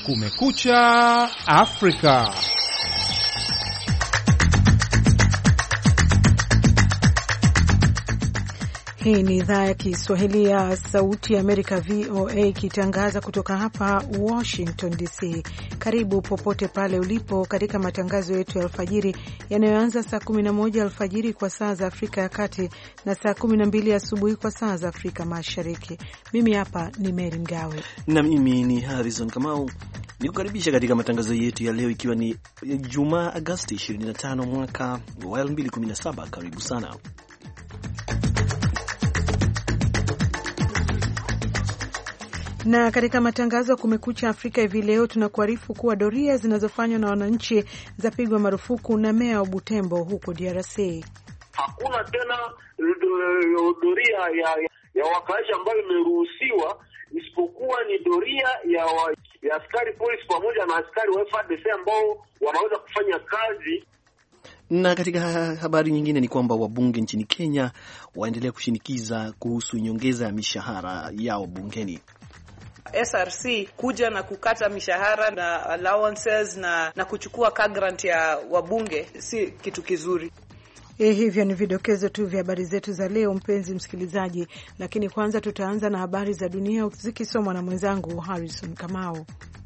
Kumekucha Afrika. Hii ni idhaa ya Kiswahili ya Sauti ya Amerika, VOA, ikitangaza kutoka hapa Washington DC. Karibu popote pale ulipo katika matangazo yetu ya alfajiri yanayoanza saa 11 alfajiri kwa saa za Afrika ya Kati na saa 12 asubuhi kwa saa za Afrika Mashariki. Mimi hapa ni Mary Mgawe na mimi ni Harrison Kamau. Nikukaribisha katika matangazo yetu ya leo, ikiwa ni Jumaa Agosti 25 mwaka wa 2017. Karibu sana. Na katika matangazo ya Kumekucha Afrika hivi leo tunakuarifu kuwa doria zinazofanywa na wananchi zapigwa marufuku na meya wa Butembo huko DRC. Hakuna tena doria ya wakaaji ambayo imeruhusiwa, isipokuwa ni doria ya askari polisi pamoja na askari wa FARDC ambao wanaweza kufanya kazi. Na katika habari nyingine ni kwamba wabunge nchini Kenya waendelea kushinikiza kuhusu nyongeza ya mishahara yao bungeni. SRC kuja na kukata mishahara na allowances na kuchukua car grant ya wabunge si kitu kizuri. Hivyo ni vidokezo tu vya habari zetu za leo, mpenzi msikilizaji, lakini kwanza tutaanza na habari za dunia zikisomwa na mwenzangu Harrison Kamau.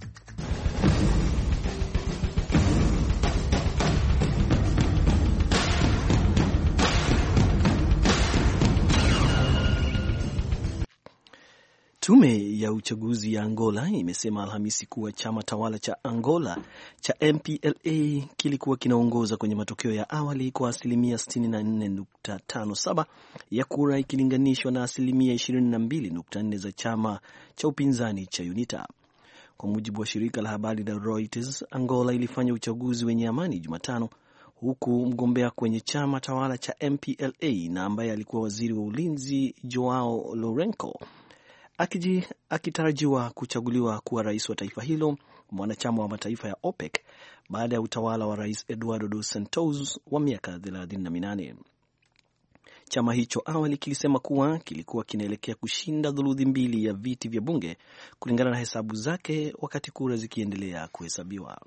Tume ya uchaguzi ya Angola imesema Alhamisi kuwa chama tawala cha Angola cha MPLA kilikuwa kinaongoza kwenye matokeo ya awali kwa asilimia 64.57 ya kura ikilinganishwa na asilimia 22.4 za chama cha upinzani cha UNITA. Kwa mujibu wa shirika la habari la Reuters, Angola ilifanya uchaguzi wenye amani Jumatano, huku mgombea kwenye chama tawala cha MPLA na ambaye alikuwa waziri wa ulinzi Joao Lourenco akitarajiwa kuchaguliwa kuwa rais wa taifa hilo, mwanachama wa mataifa ya OPEC, baada ya utawala wa Rais Eduardo dos Santos wa miaka 38. Chama hicho awali kilisema kuwa kilikuwa kinaelekea kushinda thuluthi mbili ya viti vya bunge kulingana na hesabu zake, wakati kura zikiendelea kuhesabiwa.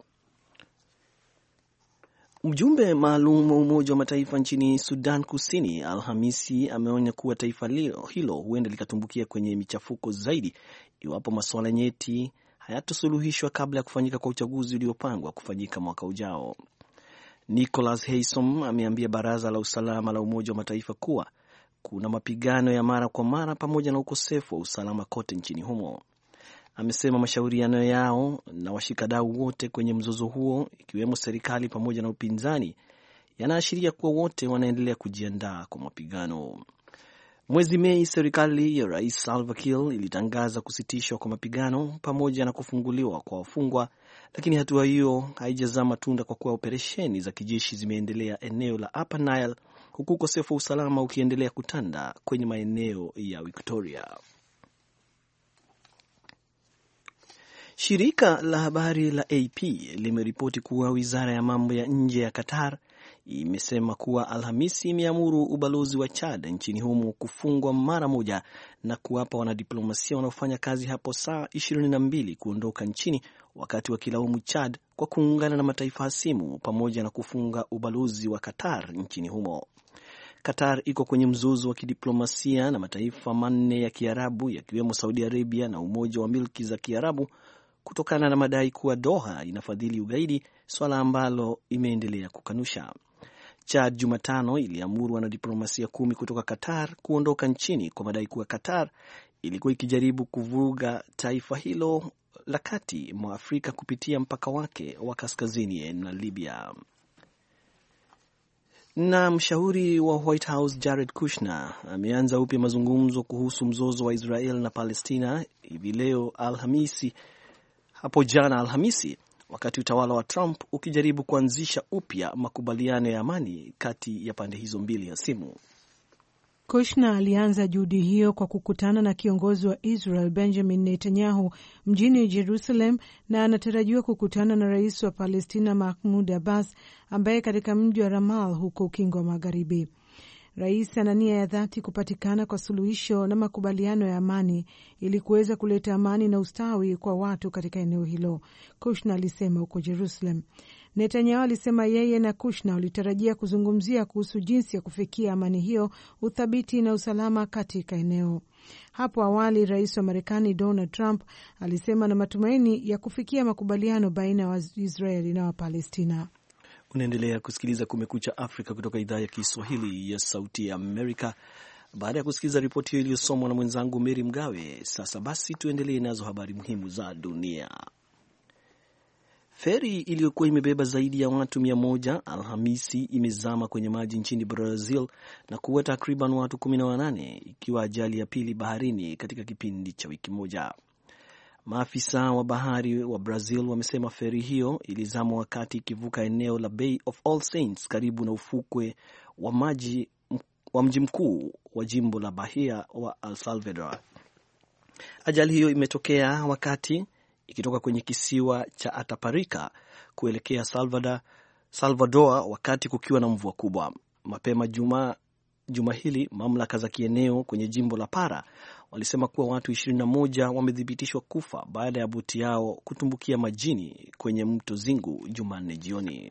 Mjumbe maalum wa Umoja wa Mataifa nchini Sudan Kusini Alhamisi ameonya kuwa taifa hilo huenda likatumbukia kwenye michafuko zaidi iwapo masuala nyeti hayatosuluhishwa kabla ya kufanyika kwa uchaguzi uliopangwa kufanyika mwaka ujao. Nicholas Haysom ameambia Baraza la Usalama la Umoja wa Mataifa kuwa kuna mapigano ya mara kwa mara pamoja na ukosefu wa usalama kote nchini humo. Amesema mashauriano yao na washikadau wote kwenye mzozo huo, ikiwemo serikali pamoja na upinzani, yanaashiria kuwa wote wanaendelea kujiandaa kwa mapigano. Mwezi Mei, serikali ya Rais Salva Kiir ilitangaza kusitishwa kwa mapigano pamoja na kufunguliwa kwa wafungwa, lakini hatua hiyo haijazaa matunda kwa kuwa operesheni za kijeshi zimeendelea eneo la Upper Nile, huku ukosefu wa usalama ukiendelea kutanda kwenye maeneo ya Victoria. Shirika la habari la AP limeripoti kuwa wizara ya mambo ya nje ya Qatar imesema kuwa Alhamisi imeamuru ubalozi wa Chad nchini humo kufungwa mara moja na kuwapa wanadiplomasia wanaofanya kazi hapo saa 22 kuondoka nchini, wakati wakilaumu Chad kwa kuungana na mataifa hasimu pamoja na kufunga ubalozi wa Qatar nchini humo. Qatar iko kwenye mzozo wa kidiplomasia na mataifa manne ya Kiarabu yakiwemo Saudi Arabia na Umoja wa Milki za Kiarabu kutokana na madai kuwa Doha inafadhili ugaidi, swala ambalo imeendelea kukanusha. Chad Jumatano iliamuru wanadiplomasia 10 kutoka Qatar kuondoka nchini kwa madai kuwa Qatar ilikuwa ikijaribu kuvuruga taifa hilo la kati mwa Afrika kupitia mpaka wake wa kaskazini na Libya. Na mshauri wa White House Jared Kushner ameanza upya mazungumzo kuhusu mzozo wa Israel na Palestina hivi leo hapo jana Alhamisi, wakati utawala wa Trump ukijaribu kuanzisha upya makubaliano ya amani kati ya pande hizo mbili hasimu. Kushner alianza juhudi hiyo kwa kukutana na kiongozi wa Israel Benjamin Netanyahu mjini Jerusalem, na anatarajiwa kukutana na rais wa Palestina Mahmoud Abbas ambaye katika mji wa Ramal huko Ukingo wa Magharibi. Rais ana nia ya dhati kupatikana kwa suluhisho na makubaliano ya amani ili kuweza kuleta amani na ustawi kwa watu katika eneo hilo, Kushner alisema huko Jerusalem. Netanyahu alisema yeye na Kushner walitarajia kuzungumzia kuhusu jinsi ya kufikia amani hiyo, uthabiti na usalama katika eneo. Hapo awali rais wa Marekani Donald Trump alisema na matumaini ya kufikia makubaliano baina ya Waisraeli na Wapalestina. Unaendelea kusikiliza Kumekucha Afrika kutoka idhaa ya Kiswahili ya Sauti ya Amerika. Baada ya kusikiliza ripoti hiyo iliyosomwa na mwenzangu Mary Mgawe, sasa basi tuendelee nazo habari muhimu za dunia. Feri iliyokuwa imebeba zaidi ya watu 100 Alhamisi imezama kwenye maji nchini Brazil na kuua takriban watu 18, ikiwa ajali ya pili baharini katika kipindi cha wiki moja. Maafisa wa bahari wa Brazil wamesema feri hiyo ilizama wakati ikivuka eneo la Bay of All Saints karibu na ufukwe wa mji mkuu wa jimbo la Bahia wa El Salvador. Ajali hiyo imetokea wakati ikitoka kwenye kisiwa cha Ataparika kuelekea Salvador wakati kukiwa na mvua kubwa. Mapema juma hili mamlaka za kieneo kwenye jimbo la Para walisema kuwa watu 21 wamethibitishwa kufa baada ya boti yao kutumbukia majini kwenye mto Zingu Jumanne jioni.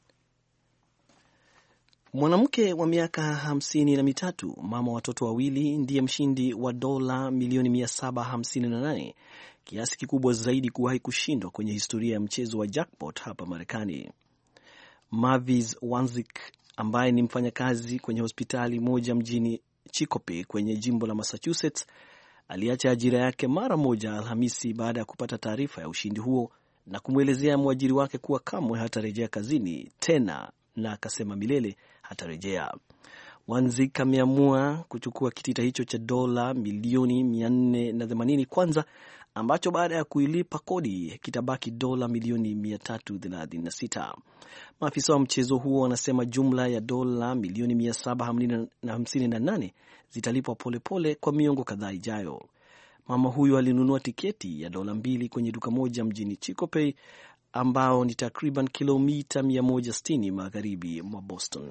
Mwanamke wa miaka 53, mama watoto wawili, ndiye mshindi wa dola milioni 758, kiasi kikubwa zaidi kuwahi kushindwa kwenye historia ya mchezo wa jackpot hapa Marekani. Mavis Wanzik ambaye ni mfanyakazi kwenye hospitali moja mjini Chicopee kwenye jimbo la Massachusetts aliacha ajira yake mara moja Alhamisi baada ya kupata taarifa ya ushindi huo na kumwelezea mwajiri wake kuwa kamwe hatarejea kazini tena, na akasema milele hatarejea. Wanzik ameamua kuchukua kitita hicho cha dola milioni 480 kwanza, ambacho baada ya kuilipa kodi kitabaki dola milioni 336. Maafisa wa mchezo huo wanasema jumla ya dola milioni 758 zitalipwa polepole kwa miongo kadhaa ijayo. Mama huyo alinunua tiketi ya dola 2 kwenye duka moja mjini Chicopee, ambao ni takriban kilomita 160 magharibi mwa Boston.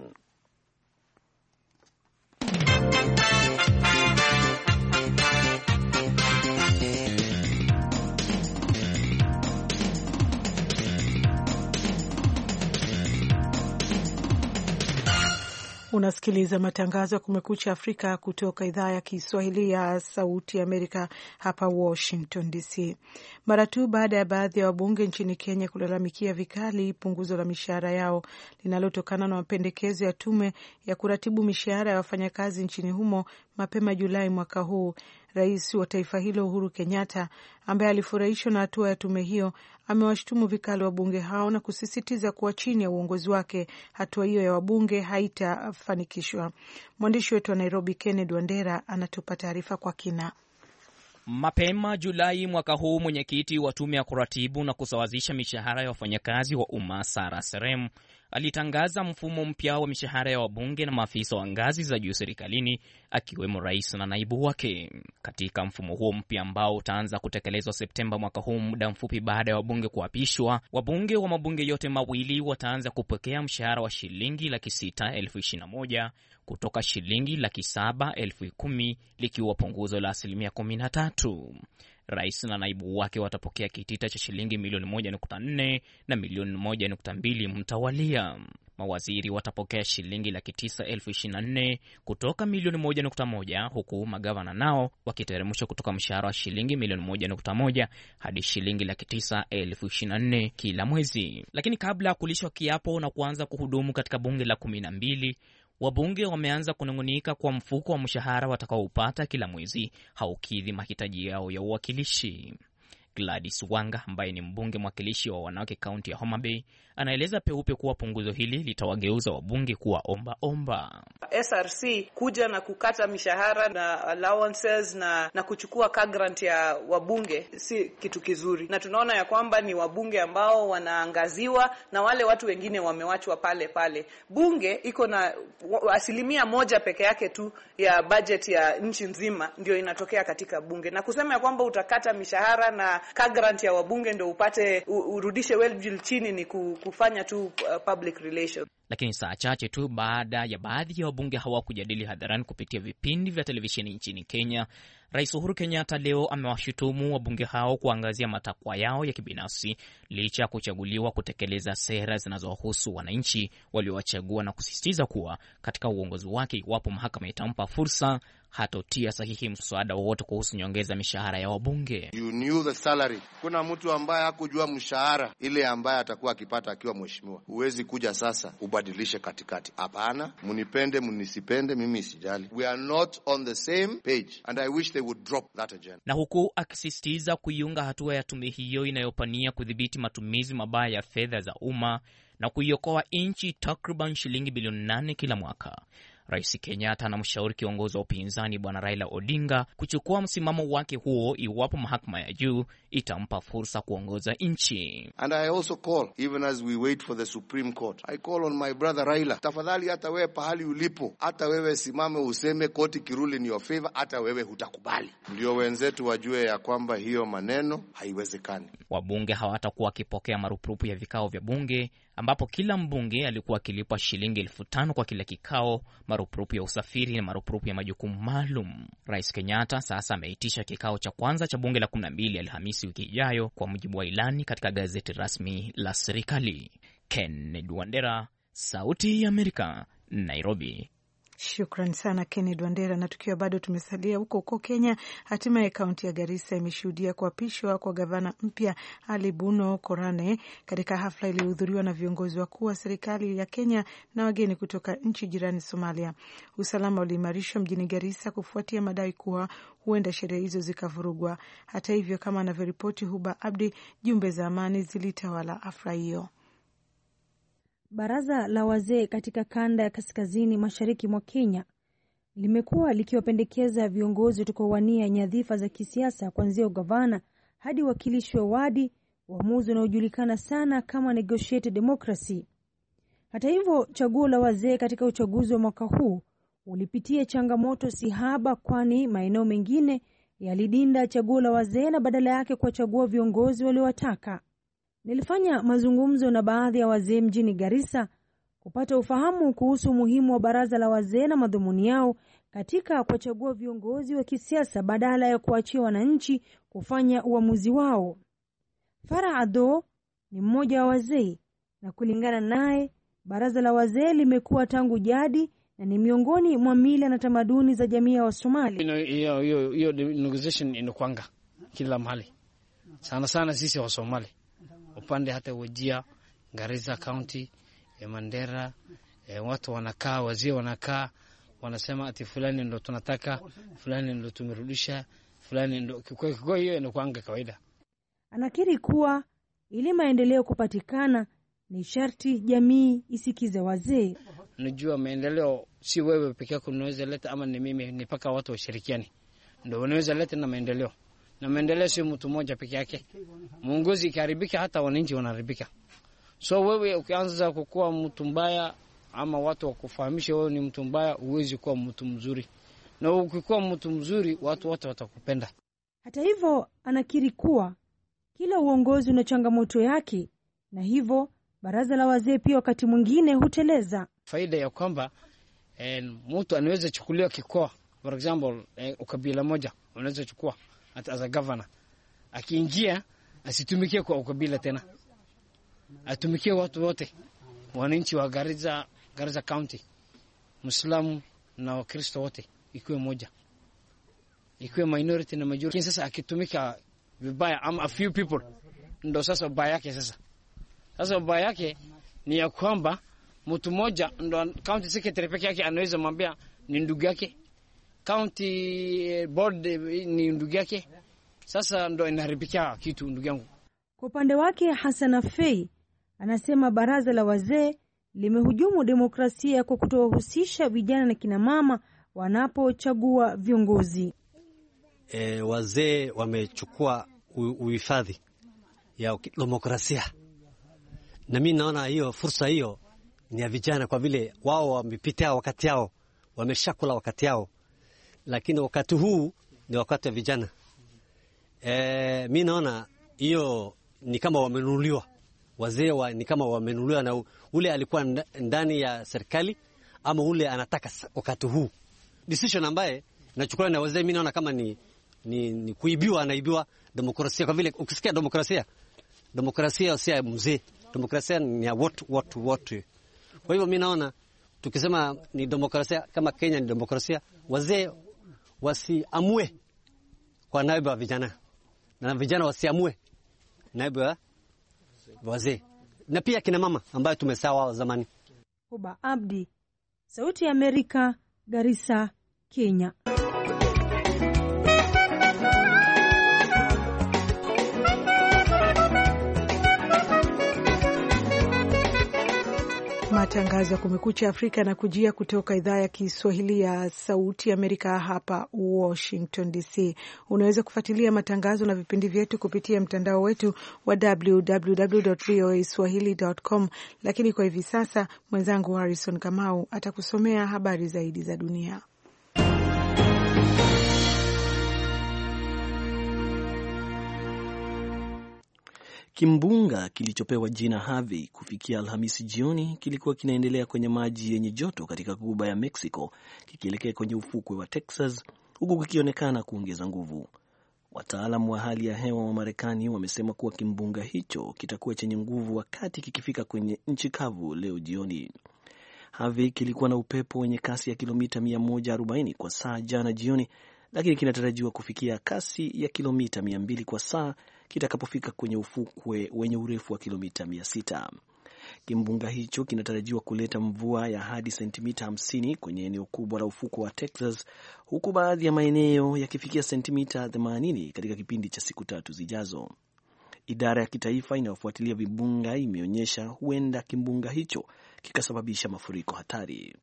Unasikiliza matangazo ya Kumekucha Afrika kutoka idhaa ya Kiswahili ya Sauti ya Amerika hapa Washington DC. Mara tu baada ya baadhi ya wabunge nchini Kenya kulalamikia vikali punguzo la mishahara yao linalotokana na mapendekezo ya tume ya kuratibu mishahara ya wafanyakazi nchini humo mapema Julai mwaka huu, rais wa taifa hilo Uhuru Kenyatta, ambaye alifurahishwa na hatua ya tume hiyo, amewashtumu vikali wabunge hao na kusisitiza kuwa chini ya uongozi wake hatua hiyo ya wabunge haitafanikishwa. Mwandishi wetu wa Nairobi Kennedy Wandera anatupa taarifa kwa kina. Mapema Julai mwaka huu, mwenyekiti wa tume ya kuratibu na kusawazisha mishahara ya wafanyakazi wa umma Sarah Serem alitangaza mfumo mpya wa mishahara ya wabunge na maafisa wa ngazi za juu serikalini, akiwemo rais na naibu wake. Katika mfumo huo mpya ambao utaanza kutekelezwa Septemba mwaka huu, muda mfupi baada ya wabunge kuapishwa, wabunge wa mabunge yote mawili wataanza kupokea mshahara wa shilingi 621,000 kutoka shilingi 710,000, likiwa punguzo la 13%. Rais na naibu wake watapokea kitita cha shilingi milioni 1.4 na milioni 1.2 mtawalia. Mawaziri watapokea shilingi 924,000 kutoka milioni 1.1, huku magavana nao wakiteremshwa kutoka mshahara wa shilingi milioni 1.1 hadi shilingi 924,000 kila mwezi. Lakini kabla ya kulishwa kiapo na kuanza kuhudumu katika bunge la 12, wabunge wameanza kunung'unika kwa mfuko wa mshahara watakaoupata kila mwezi haukidhi mahitaji yao ya uwakilishi. Gladys Wanga ambaye ni mbunge mwakilishi wa wanawake kaunti ya Homa Bay anaeleza peupe kuwa punguzo hili litawageuza wabunge kuwa omba. SRC kuja na kukata mishahara na allowances na kuchukua grant ya wabunge si kitu kizuri, na tunaona ya kwamba ni wabunge ambao wanaangaziwa na wale watu wengine wamewachwa pale. Bunge iko na 1% peke yake tu ya budget ya nchi nzima ndio inatokea katika bunge, na kusema ya kwamba utakata mishahara ka grant ya wabunge ndio upate urudishe well chini ni kufanya tu public relations. Lakini saa chache tu baada ya baadhi ya wabunge hawa kujadili hadharani kupitia vipindi vya televisheni nchini Kenya, Rais Uhuru Kenyatta leo amewashutumu wabunge hao kuangazia matakwa yao ya kibinafsi licha ya kuchaguliwa kutekeleza sera zinazohusu wananchi waliowachagua, na kusisitiza kuwa katika uongozi wake, iwapo mahakama itampa fursa, hatotia sahihi mswada wowote kuhusu nyongeza mishahara ya wabunge. You knew the salary. Kuna mtu ambaye hakujua mshahara ile ambaye atakuwa akipata akiwa mheshimiwa. Huwezi kuja sasa ubadilishe katikati. Hapana, mnipende mnisipende, mimi sijali. We are not on the same page and I wish they would drop that agenda. Na huku akisisitiza kuiunga hatua ya tume hiyo inayopania kudhibiti matumizi mabaya ya fedha za umma na kuiokoa nchi takriban shilingi bilioni 8 kila mwaka, Rais Kenyatta anamshauri kiongozi wa upinzani Bwana Raila Odinga kuchukua msimamo wake huo iwapo mahakama ya juu itampa fursa kuongoza nchi. And I also call, even as we wait for the Supreme Court, I call on my brother Raila, tafadhali hata wewe pahali ulipo, hata wewe simame useme koti kiruli in your favor, hata wewe hutakubali. Ndio wenzetu wajue ya kwamba hiyo maneno haiwezekani. Wabunge hawatakuwa wakipokea marupurupu ya vikao vya bunge, ambapo kila mbunge alikuwa akilipwa shilingi 5,000 kwa kila kikao, marupurupu ya usafiri na marupurupu ya majukumu maalum. Rais Kenyatta sasa ameitisha kikao cha kwanza cha bunge la 12 Alhamisi wiki ijayo, kwa mujibu wa ilani katika gazeti rasmi la serikali. Kennedy Wandera, Sauti ya Amerika, Nairobi. Shukran sana Kennedy Wandera. Na tukiwa bado tumesalia huko Kenya, hatimaye kaunti ya Garissa imeshuhudia kuapishwa kwa gavana mpya Ali Buno Korane katika hafla iliyohudhuriwa na viongozi wakuu wa serikali ya Kenya na wageni kutoka nchi jirani Somalia. Usalama uliimarishwa mjini Garissa kufuatia madai kuwa huenda sherehe hizo zikavurugwa. Hata hivyo, kama anavyoripoti Huba Abdi, jumbe za amani zilitawala hafla hiyo. Baraza la wazee katika kanda ya kaskazini mashariki mwa Kenya limekuwa likiwapendekeza viongozi watakaowania nyadhifa za kisiasa kuanzia ugavana hadi wakilishi wa wadi, uamuzi unaojulikana sana kama negotiated democracy. Hata hivyo, chaguo la wazee katika uchaguzi wa mwaka huu ulipitia changamoto sihaba, kwani maeneo mengine yalidinda chaguo la wazee na badala yake kuwachagua viongozi waliowataka. Nilifanya mazungumzo na baadhi ya wazee mjini Garissa kupata ufahamu kuhusu umuhimu wa baraza la wazee na madhumuni yao katika kuchagua viongozi wa kisiasa badala ya kuachia wananchi kufanya uamuzi wao. Farah Ado ni mmoja wa wazee, na kulingana naye, baraza la wazee limekuwa tangu jadi na ni miongoni mwa mila na tamaduni za jamii ya Wasomali. Hiyo negotiation inakwanga kila mahali. Sana sisi wa Somali. Upande hata Wajia, Garissa County, Mandera, watu wanakaa, wazee wanakaa, wanasema ati fulani ndo tunataka, fulani ndo tumerudisha, fulani ndo kwa hiyo inakuanga kawaida. Anakiri kuwa ili maendeleo kupatikana ni sharti jamii isikize wazee. Unajua maendeleo si wewe peke yako unaweza leta, ama ni mimi, ni paka watu washirikiane ndio unaweza leta na maendeleo. Na maendeleo si mtu mmoja peke yake. Muongozi ikiharibika hata wananchi wanaharibika. So wewe ukianza kukua mtu mbaya ama watu wakufahamisha wewe ni mtu mbaya, huwezi kuwa mtu mzuri. Na ukikuwa mtu mzuri watu wote watakupenda. Hata hivyo, anakiri kuwa kila uongozi una changamoto yake, na hivyo baraza la wazee pia wakati mwingine huteleza. Faida ya kwamba mtu anaweza chukuliwa kikoa, for example ukabila moja unaweza chukua as a governor, akiingia asitumikie kwa ukabila tena, atumikie watu wote, wananchi wa Garissa County, Muislamu na Wakristo wote, ikiwe moja, ikiwe minority na majority. Sasa akitumika vibaya ama a few people, ndo sasa ubaya yake. Sasa ubaya yake ni ya kwamba mtu mmoja ndo county secretary peke yake anaweza mwambia ni ndugu yake, county board ni ndugu yake. Sasa ndo inaharibikia kitu, ndugu yangu. Kwa upande wake, Hassan Afei anasema baraza la wazee limehujumu demokrasia kwa kutowahusisha vijana na kina mama wanapochagua viongozi. Wazee wamechukua uhifadhi ya demokrasia, na mimi naona hiyo fursa hiyo ni ya vijana, kwa vile wao wamepitia wakati yao, wameshakula wakati yao, lakini wakati huu ni wakati wa vijana. Mimi naona hiyo ni kama wamenunuliwa. Wazee ni kama wamenunuliwa na ule alikuwa ndani ya serikali ama ule anataka wakati huu. Decision ambaye inachukuliwa na wazee, mimi naona kama ni kuibiwa, anaibiwa demokrasia. Kwa vile ukisikia demokrasia si ya mzee, demokrasia ni ya watu. Kwa hivyo mimi naona tukisema ni demokrasia, kama Kenya ni demokrasia, wazee wasiamue kwa naibu wa vijana na vijana wasiamue naibu wa wazee, na pia kina mama ambayo tumesawa zamani. Huba Abdi, Sauti ya Amerika, Garissa, Kenya. Matangazo ya Kumekucha Afrika na kujia kutoka idhaa ya Kiswahili ya Sauti ya Amerika hapa Washington DC. Unaweza kufuatilia matangazo na vipindi vyetu kupitia mtandao wetu wa www.voaswahili.com, lakini kwa hivi sasa mwenzangu Harrison Kamau atakusomea habari zaidi za dunia. Kimbunga kilichopewa jina Harvey kufikia Alhamisi jioni kilikuwa kinaendelea kwenye maji yenye joto katika ghuba ya Mexico kikielekea kwenye ufukwe wa Texas, huku kikionekana kuongeza nguvu. Wataalamu wa hali ya hewa wa Marekani wamesema kuwa kimbunga hicho kitakuwa chenye nguvu wakati kikifika kwenye nchi kavu leo jioni. Harvey kilikuwa na upepo wenye kasi ya kilomita 140 kwa saa jana jioni, lakini kinatarajiwa kufikia kasi ya kilomita 200 kwa saa kitakapofika kwenye ufukwe wenye urefu wa kilomita 600. Kimbunga hicho kinatarajiwa kuleta mvua ya hadi sentimita 50 kwenye eneo kubwa la ufukwe wa Texas, huku baadhi ya maeneo yakifikia sentimita 80 katika kipindi cha siku 3 zijazo. Idara ya kitaifa inayofuatilia vimbunga imeonyesha huenda kimbunga hicho kikasababisha mafuriko hatari.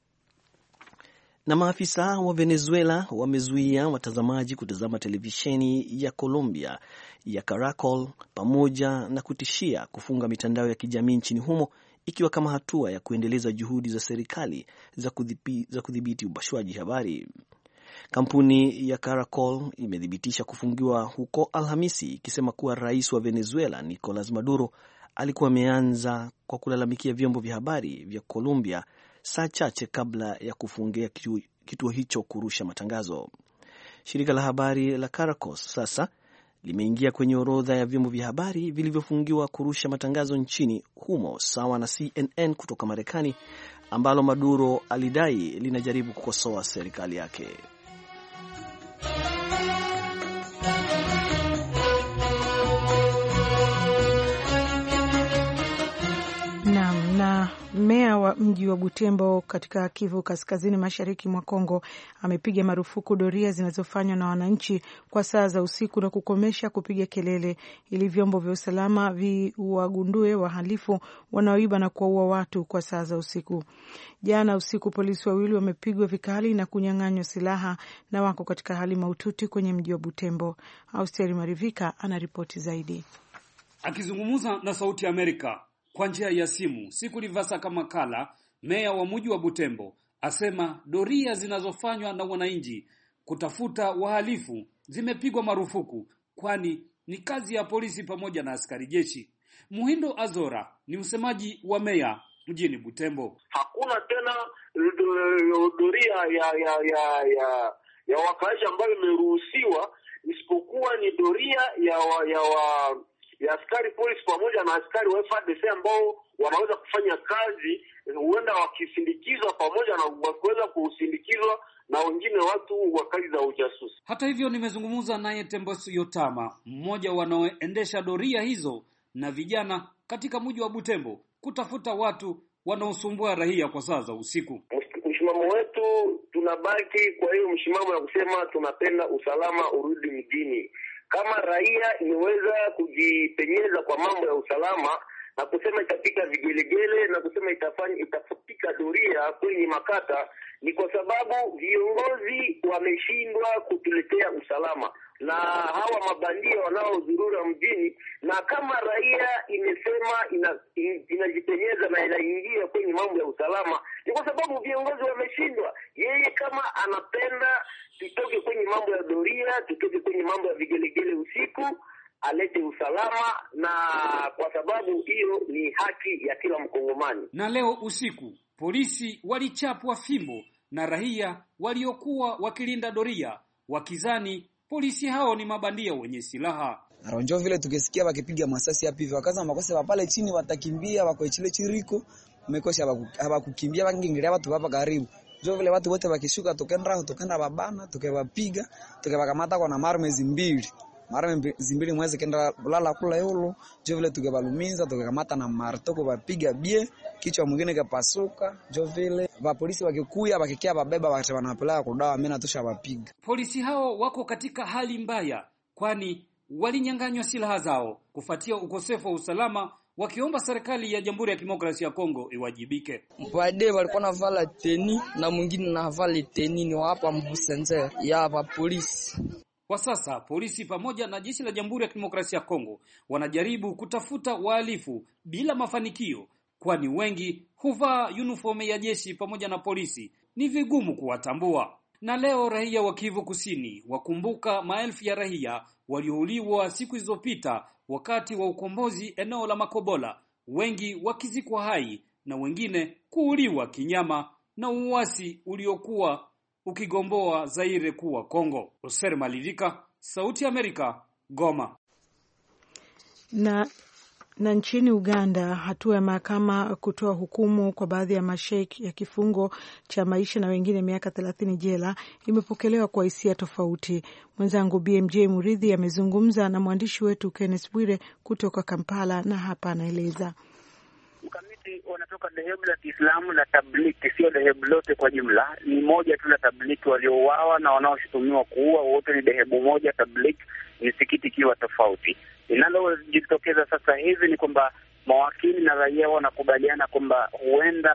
Na maafisa wa Venezuela wamezuia watazamaji kutazama televisheni ya Colombia ya Caracol pamoja na kutishia kufunga mitandao ya kijamii nchini humo, ikiwa kama hatua ya kuendeleza juhudi za serikali za kudhibiti upashwaji habari. Kampuni ya Caracol imethibitisha kufungiwa huko Alhamisi, ikisema kuwa rais wa Venezuela Nicolas Maduro alikuwa ameanza kwa kulalamikia vyombo vya habari vya Colombia saa chache kabla ya kufungia kituo hicho kurusha matangazo. Shirika la habari la Caracol sasa limeingia kwenye orodha ya vyombo vya habari vilivyofungiwa kurusha matangazo nchini humo, sawa na CNN kutoka Marekani, ambalo Maduro alidai linajaribu kukosoa serikali yake. Na meya wa mji wa Butembo katika Kivu Kaskazini Mashariki mwa Kongo amepiga marufuku doria zinazofanywa na wananchi kwa saa za usiku na kukomesha kupiga kelele ili vyombo vya usalama viwagundue wahalifu wanaoiba na kuwaua watu kwa saa za usiku. Jana usiku polisi wawili wamepigwa vikali na kunyang'anywa silaha na wako katika hali mahututi kwenye mji wa Butembo. Austeri Marivika anaripoti zaidi. Akizungumza na Sauti ya Amerika kwa njia ya simu siku Livasa kama Kala, meya wa mji wa Butembo asema doria zinazofanywa na wananchi kutafuta wahalifu zimepigwa marufuku, kwani ni kazi ya polisi pamoja na askari jeshi. Muhindo Azora ni msemaji wa meya mjini Butembo. Hakuna tena doria ya wakaaji ambayo imeruhusiwa, isipokuwa ni doria ya askari polisi pamoja na askari wa FARDC ambao wanaweza kufanya kazi, huenda wakisindikizwa pamoja na wakiweza kusindikizwa na wengine watu wa kazi za ujasusi. Hata hivyo, nimezungumza naye Tembosu Yotama, mmoja wanaoendesha doria hizo na vijana katika mji wa Butembo kutafuta watu wanaosumbua raia kwa saa za usiku. Msimamo wetu tunabaki kwa hiyo msimamo ya kusema tunapenda usalama urudi mjini. Kama raia imeweza kujipenyeza kwa mambo ya usalama na kusema itapika vigelegele na kusema itapika doria kwenye makata, ni kwa sababu viongozi wameshindwa kutuletea usalama na hawa mabandia wanaozurura mjini. Na kama raia imesema inajipenyeza na inaingia kwenye mambo ya usalama, ni kwa sababu viongozi wameshindwa. Yeye kama anapenda tutoke kwenye mambo ya doria, tutoke kwenye mambo ya vigelegele usiku, alete usalama, na kwa sababu hiyo ni haki ya kila Mkongomani. Na leo usiku polisi walichapwa fimbo na raia waliokuwa wakilinda doria, wakizani polisi hao ni mabandia wenye silaha. Aronjo vile tukisikia wakipiga masasi hapa hivi wakaza makosa pale chini watakimbia wako chile chiriko umekosha hawakukimbia wangingilia watu hapa karibu. Jo vile watu wote wakishuka tukenda babana tukewapiga tukewakamata kwa na marmezi mbili mwezi kenda lala kula yolo. Jo vile tukewalumiza tukekamata na martoko wapiga bie kichwa mwingine kapasuka. Jo vile wa polisi wakikuya wakikia babeba wakati wanapeleka kudawa mimi natosha wapiga. Polisi hao wako katika hali mbaya kwani walinyang'anywa silaha zao kufuatia ukosefu wa usalama, wakiomba serikali ya Jamhuri ya Kidemokrasia ya Kongo iwajibike. Mpade walikuwa na vala teni na mwingine na vala teni ni hapa mbusenze ya hapa polisi. Kwa sasa polisi pamoja na jeshi la Jamhuri ya Kidemokrasia ya Kongo wanajaribu kutafuta wahalifu bila mafanikio, kwani wengi huvaa uniform ya jeshi pamoja na polisi, ni vigumu kuwatambua. Na leo raia wa Kivu Kusini wakumbuka maelfu ya raia waliouliwa siku zilizopita wakati wa ukombozi eneo la Makobola, wengi wakizikwa hai na wengine kuuliwa kinyama na uasi uliokuwa ukigomboa Zaire kuwa Kongo. Oser Malivika, Sauti ya Amerika, Goma. Na nchini Uganda, hatua ya mahakama kutoa hukumu kwa baadhi ya masheikh ya kifungo cha maisha na wengine miaka 30 jela imepokelewa kwa hisia tofauti. Mwenzangu BMJ Muridhi amezungumza na mwandishi wetu Kenneth Bwire kutoka Kampala na hapa anaeleza. Mkamiti wanatoka dhehebu la Kiislamu la Tabliki, sio dhehebu lote kwa jumla. Ni moja tu la Tabliki waliouawa na wanaoshutumiwa kuua wote ni dhehebu moja Tabliki, misikiti ikiwa tofauti. Linalojitokeza sasa hivi ni kwamba mawakili na raia wanakubaliana kwamba huenda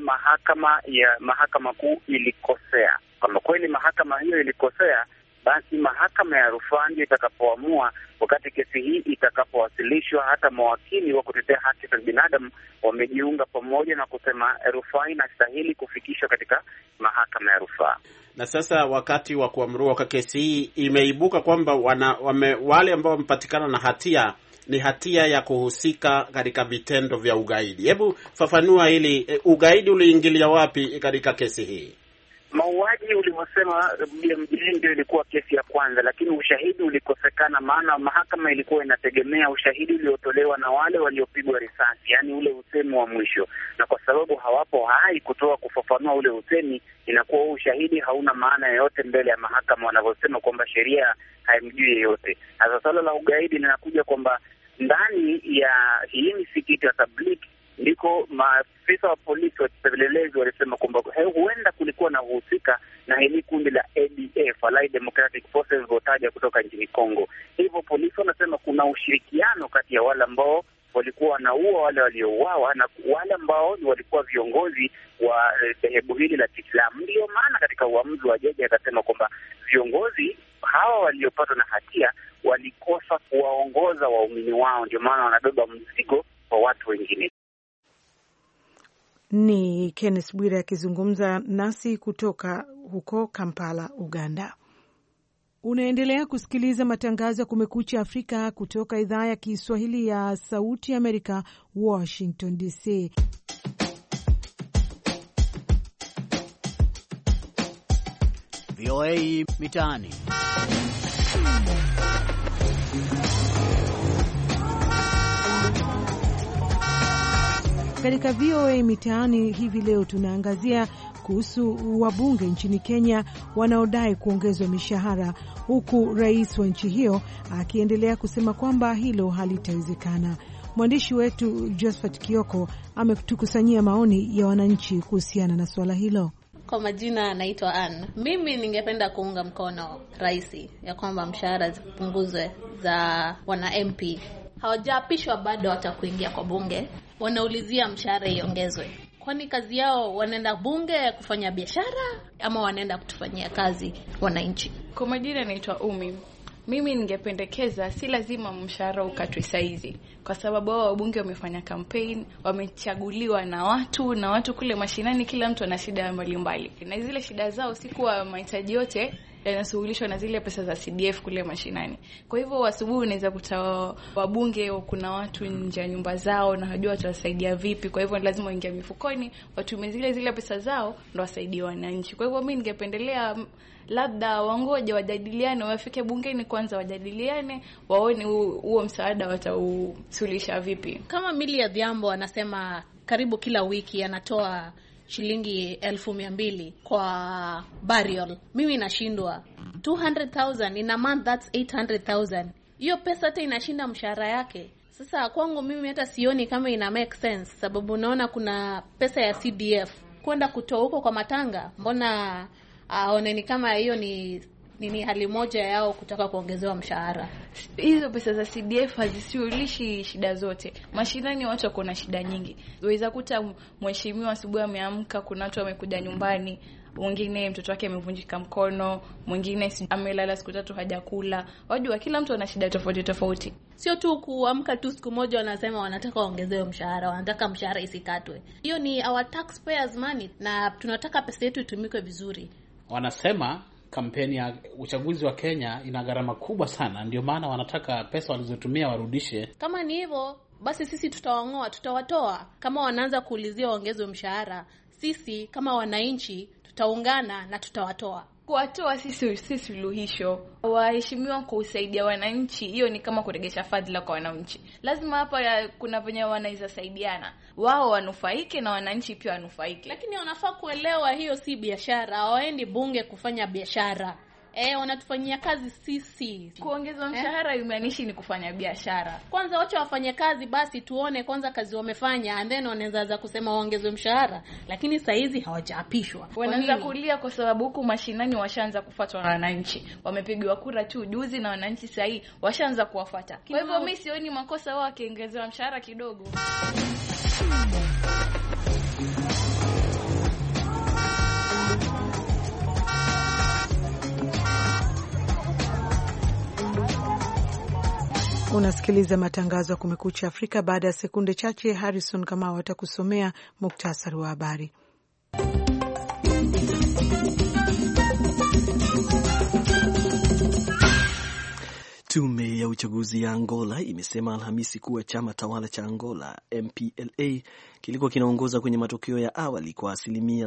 mahakama kuu ilikosea. Kama kweli mahakama hiyo ilikosea, basi mahakama ya rufaa ndio itakapoamua wakati kesi hii itakapowasilishwa. Hata mawakili wa kutetea haki za binadamu wamejiunga pamoja na kusema rufaa inastahili kufikishwa katika mahakama ya rufaa. Na sasa wakati wa kuamrua kwa kesi hii imeibuka kwamba wale ambao wamepatikana na hatia ni hatia ya kuhusika katika vitendo vya ugaidi. Hebu fafanua hili, ugaidi uliingilia wapi katika kesi hii? Mauaji ulivyosema ndio ilikuwa kesi ya kwanza, lakini ushahidi ulikosekana, maana mahakama ilikuwa inategemea ushahidi uliotolewa na wale waliopigwa risasi, yani ule usemi wa mwisho, na kwa sababu hawapo hai kutoa kufafanua ule usemi, inakuwa ushahidi hauna maana yoyote mbele ya mahakama, wanavyosema kwamba sheria haimjui yeyote. Sasa swala la ugaidi linakuja kwamba ndani ya hii misikiti ya Tabliki ndiko maafisa wa polisi wa upelelezi walisema kwamba huenda kulikuwa na uhusika na hili kundi la ADF, Allied Democratic Forces votaja kutoka nchini Kongo. Hivyo polisi wanasema kuna ushirikiano kati ya wale ambao walikuwa wanaua wale waliouawa na wale ambao walikuwa viongozi wa dhehebu hili la Kiislamu. Ndio maana katika uamuzi wa jaji akasema kwamba viongozi hawa waliopatwa na hatia walikosa kuwaongoza waumini wao, ndio maana wanabeba mzigo kwa watu wengine. Ni Kenneth Bwire akizungumza nasi kutoka huko Kampala, Uganda. Unaendelea kusikiliza matangazo ya Kumekucha Afrika kutoka idhaa ya Kiswahili ya Sauti Amerika, Washington DC. VOA Mitaani. Katika VOA Mitaani hivi leo tunaangazia kuhusu wabunge nchini Kenya wanaodai kuongezwa mishahara, huku rais wa nchi hiyo akiendelea kusema kwamba hilo halitawezekana. Mwandishi wetu Josephat Kioko ametukusanyia maoni ya wananchi kuhusiana na swala hilo. Kwa majina naitwa Ann. Mimi ningependa kuunga mkono rais ya kwamba mshahara zipunguzwe za wana MP. Hawajaapishwa bado hata kuingia kwa bunge. Wanaulizia mshahara iongezwe. Kwani kazi yao wanaenda bunge kufanya biashara ama wanaenda kutufanyia kazi wananchi? Kwa majina naitwa Umi. Mimi ningependekeza si lazima mshahara ukatwe saizi, kwa sababu wao wabunge wamefanya campaign, wamechaguliwa na watu kule mashinani, kila mtu ana shida mbalimbali. Na zile shida zao si kuwa mahitaji yote yanasuluhishwa na zile pesa za CDF kule mashinani. Kwa hivyo asubuhi unaweza kuta wabunge, kuna watu nje ya nyumba zao na hajua watawasaidia vipi. Kwa hivyo lazima waingie mifukoni, watumie zile pesa zao ndio wasaidie wananchi. Kwa hivyo mimi ningependelea labda wangoje wajadiliane, wafike bungeni kwanza wajadiliane, waone huo msaada watausuluhisha vipi. Kama Millie Adhiambo anasema karibu kila wiki anatoa shilingi 200,000 kwa burial. Mimi nashindwa 200,000 in a month, that's 800,000. Hiyo pesa hata inashinda mshahara yake. Sasa kwangu mimi hata sioni kama ina make sense, sababu naona kuna pesa ya CDF kwenda kutoa huko kwa matanga. Mbona aoneni kama hiyo ni hali moja yao kutaka kuongezewa mshahara? Hizo pesa za CDF hazisuluhishi shida zote. Mashinani watu wako na shida nyingi. Unaweza kuta mheshimiwa asubuhi ameamka, kuna watu wamekuja nyumbani, mwingine mtoto wake amevunjika mkono, mwingine amelala siku 3 hajakula. Wajua kila mtu ana shida tofauti tofauti. Sio tu kuamka tu siku moja wanasema wanataka waongezewe mshahara, wanataka mshahara isikatwe. Hiyo ni our taxpayers money na tunataka pesa yetu itumike vizuri. Wanasema kampeni ya uchaguzi wa Kenya ina gharama kubwa sana, ndio maana wanataka pesa walizotumia warudishe. Kama ni hivyo, basi sisi tutawang'oa, tutawatoa. Kama wanaanza kuulizia waongezwe mshahara, sisi kama wananchi tutaungana na tutawatoa. Kuwatoa sisi suluhisho. Waheshimiwa kusaidia wananchi, hiyo ni kama kuregesha fadhila kwa wananchi. Lazima hapa kuna venye wanaweza saidiana. Wao wanufaike na wananchi pia wanufaike. Lakini wanafaa kuelewa hiyo si biashara. Hawaendi bunge kufanya biashara. Wanatufanyia kazi sisi. Kuongezwa mshahara imaanishi ni kufanya biashara. Kwanza wacha wafanye kazi basi tuone kwanza kazi wamefanya, and then wanaanza kusema waongezwe mshahara. Lakini saa hizi hawajaapishwa. Wanaanza kulia kwa sababu huku mashinani washaanza kufuatwa na wananchi. Wamepigwa kura tu juzi na wananchi saa hii washaanza kuwafuata. Kwa hivyo mimi sioni makosa wao wakiongezewa mshahara kidogo. Unasikiliza matangazo ya Kumekucha Afrika. Baada ya sekunde chache Harrison Kamau atakusomea muktasari wa habari. Tume ya uchaguzi ya Angola imesema Alhamisi kuwa chama tawala cha Angola MPLA kilikuwa kinaongoza kwenye matokeo ya awali kwa asilimia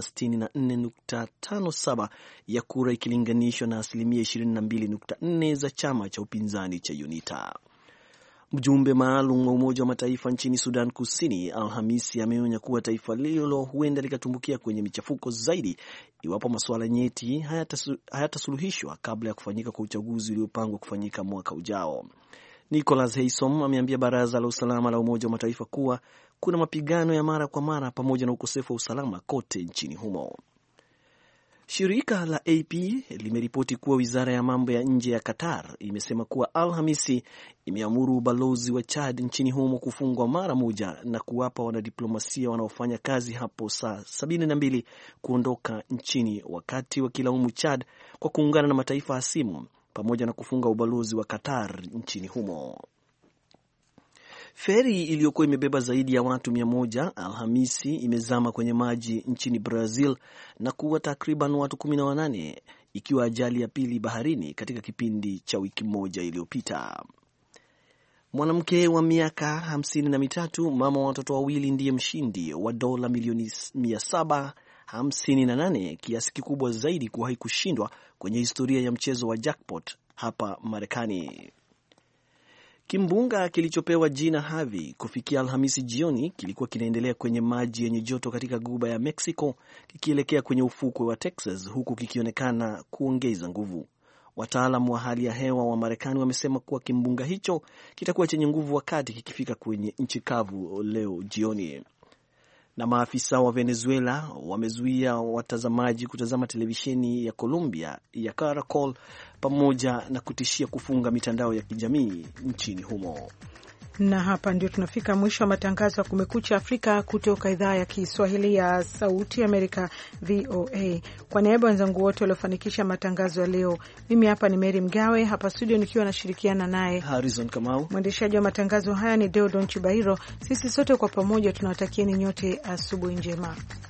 64.57 ya kura ikilinganishwa na asilimia 22.4 za chama cha upinzani cha UNITA. Mjumbe maalum wa Umoja wa Mataifa nchini Sudan Kusini Alhamisi ameonya kuwa taifa hilo huenda likatumbukia kwenye michafuko zaidi iwapo masuala nyeti hayatasuluhishwa kabla ya kufanyika kwa uchaguzi uliopangwa kufanyika mwaka ujao. Nicholas Haysom ameambia Baraza la Usalama la Umoja wa Mataifa kuwa kuna mapigano ya mara kwa mara pamoja na ukosefu wa usalama kote nchini humo. Shirika la AP limeripoti kuwa wizara ya mambo ya nje ya Qatar imesema kuwa Alhamisi imeamuru ubalozi wa Chad nchini humo kufungwa mara moja na kuwapa wanadiplomasia wanaofanya kazi hapo saa 72 kuondoka nchini, wakati wakilaumu Chad kwa kuungana na mataifa hasimu pamoja na kufunga ubalozi wa Qatar nchini humo. Feri iliyokuwa imebeba zaidi ya watu 100 Alhamisi imezama kwenye maji nchini Brazil na kuua takriban watu 18, ikiwa ajali ya pili baharini katika kipindi cha wiki moja iliyopita. Mwanamke wa miaka 53, mama wa watoto wawili, ndiye mshindi wa dola milioni 758, kiasi kikubwa zaidi kuwahi kushindwa kwenye historia ya mchezo wa jackpot hapa Marekani. Kimbunga kilichopewa jina Harvey kufikia Alhamisi jioni kilikuwa kinaendelea kwenye maji yenye joto katika Ghuba ya Mexico kikielekea kwenye ufukwe wa Texas, huku kikionekana kuongeza nguvu. Wataalamu wa hali ya hewa wa Marekani wamesema kuwa kimbunga hicho kitakuwa chenye nguvu wakati kikifika kwenye nchi kavu leo jioni. Na maafisa wa Venezuela wamezuia watazamaji kutazama televisheni ya Colombia ya Caracol pamoja na kutishia kufunga mitandao ya kijamii nchini humo. Na hapa ndio tunafika mwisho wa matangazo ya Kumekucha Afrika kutoka idhaa ya Kiswahili ya Sauti Amerika, VOA. Kwa niaba ya wenzangu wote waliofanikisha matangazo ya leo, mimi hapa ni Mary Mgawe, hapa studio nikiwa nashirikiana naye Harrison Kamau. Mwendeshaji wa matangazo haya ni Deodon Chibahiro. Sisi sote kwa pamoja tunawatakieni nyote asubuhi njema.